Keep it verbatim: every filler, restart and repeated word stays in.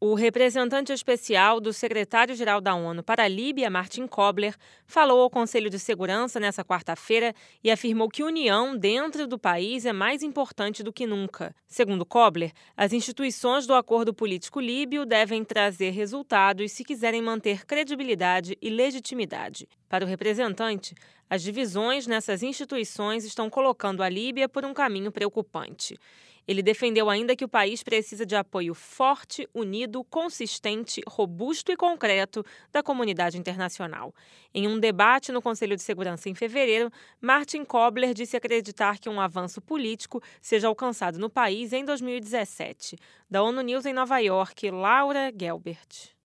O representante especial do secretário-geral da ONU para a Líbia, Martin Kobler, falou ao Conselho de Segurança nesta quarta-feira e afirmou que união dentro do país é mais importante do que nunca. Segundo Kobler, as instituições do acordo político líbio devem trazer resultados se quiserem manter credibilidade e legitimidade. Para o representante, as divisões nessas instituições estão colocando a Líbia por um caminho preocupante. Ele defendeu ainda que o país precisa de apoio forte, unido, consistente, robusto e concreto da comunidade internacional. Em um debate no Conselho de Segurança em fevereiro, Martin Kobler disse acreditar que um avanço político seja alcançado no país em dois mil e dezessete. Da ONU News em Nova York, Laura Gelbert.